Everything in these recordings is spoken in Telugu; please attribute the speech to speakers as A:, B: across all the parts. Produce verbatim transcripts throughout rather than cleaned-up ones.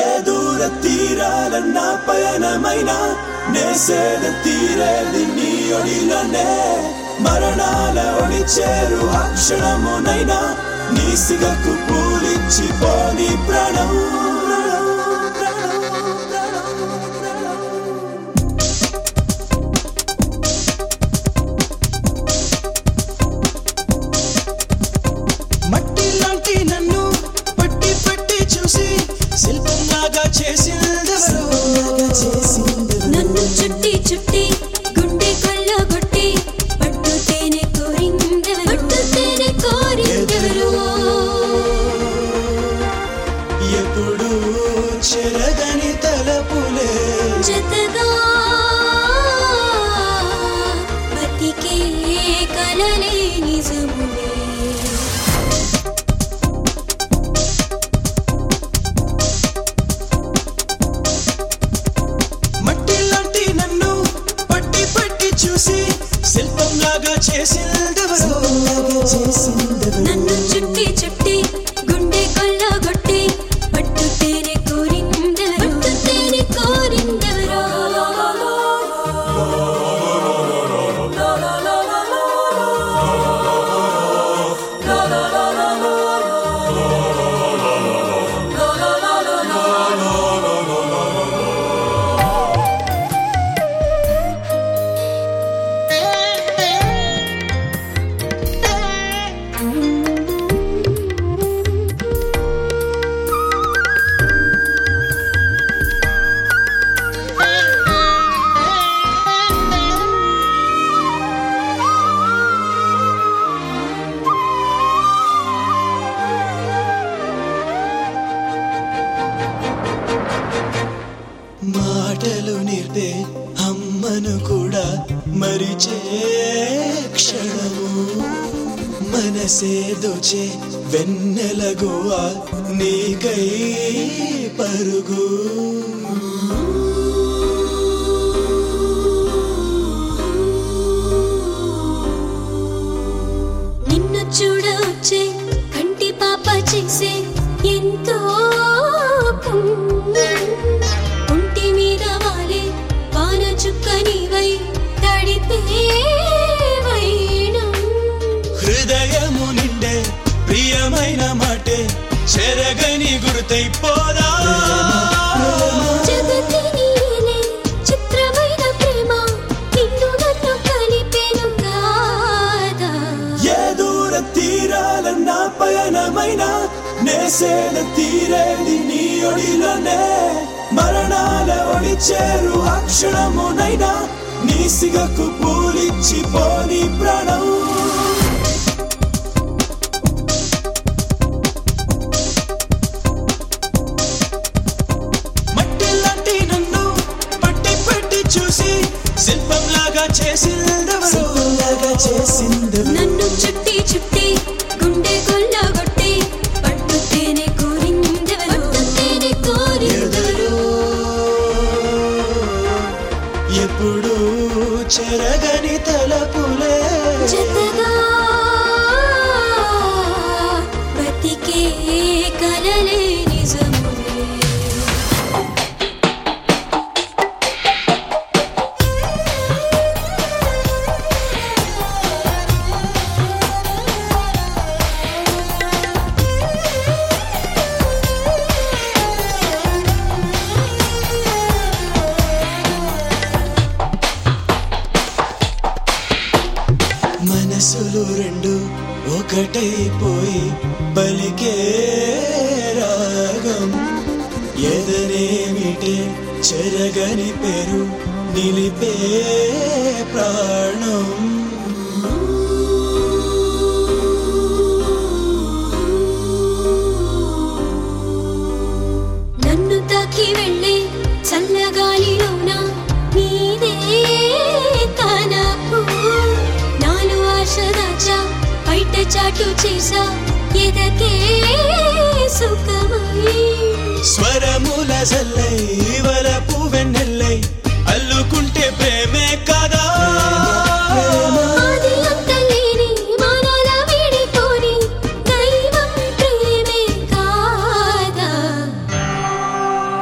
A: ఏ దూర తీరాలన్నా పయనమైనా నేసేద తీరేది నీ ఒడిలోనే మరణాల ఒడి చేరు అక్షరమునైనా నీ సిగకు పూలిచ్చి పోని ప్రాణం మట్టి లాంటి నన్ను పట్టి పట్టి చూసి శిల్పంలాగా చేసిందెవరు
B: నన్ను చుట్టి చుట్టి గుండె కొల్లగొట్టి పట్టుతేనే కోరిందెవరు పట్టుతేనే కోరిందెవరు
A: ఎప్పుడు చెరగని తలపులే
B: జతగా బతికే కలలే నిజములే
A: మట్టి లాంటి నన్ను పట్టి పట్టి చూసి శిల్పంలాగా చేసిందెవరు
B: నన్ను చుట్టి చుట్టి గుండె కొల్లగొట్టి పట్టుతేనే కోరిందెవరు పట్టుతేనే కోరిందెవరు మాటలు నేర్పే అమ్మను కూడా మరిచే క్షణము మనసే దోచే వెన్నెల గోవా నీకై పరుగు నిన్ను చూడవచ్చే కంటి పాప చేసే ఎంతో పుణ్యం ఒంటి మీద వాలే వాన చుక్క నీవై తడిపే వైనం
A: హృదయము నిండే ప్రియమైన మాటే చెరగని గుర్తై పోదా
B: జగతి నీలే చిత్రమైన ప్రేమ నిన్ను నన్ను కలిపెను గాథ
A: ఏ దూర తీరాలన్నా పయనమైనా నేసేద తీరేది నీ ఒడిలోనే మరణాల ఒడి చేరు అక్షరమునైనా నీ సిగకు పూలిచ్చి పోని ప్రాణం మట్టి లాంటి నన్ను పట్టి పట్టి చూసి శిల్పంలాగా చేసిందెవరు
B: నన్ను చుట్టి చుట్టి గుండె కొల్లగొట్టి పట్టుతేనే కోరిందెవరు పట్టుతేనే కోరిందెవరు
A: ఎప్పుడు చెరగని తలపులే
B: జతగా బతికే కలలే నిజములే
A: మనసులు రెండు ఒకటైపోయి పలికే రాగం ఎదనేమిటే చెరగని పేరు నిలిపే ప్రాణం
B: నన్ను తాకి వెళ్ళే చల్లగాలిలోన నీదే తనపు నాలు ఆశ దాచా బయట చాటు చేసా ఎదకే సుఖమై
A: స్వరముల జల్లై వలపు వెన్నెల్లై అల్లుకుంటే ప్రేమే కదా
B: ఆది అంతలేని మానాల వీడిపోని దైవం ప్రేమే కాదా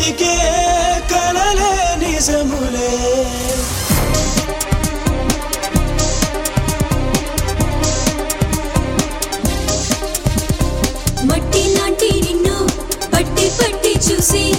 A: పలికే కలలే నిజములే
B: మట్టి లాంటి నిన్ను పట్టి పట్టి చూసి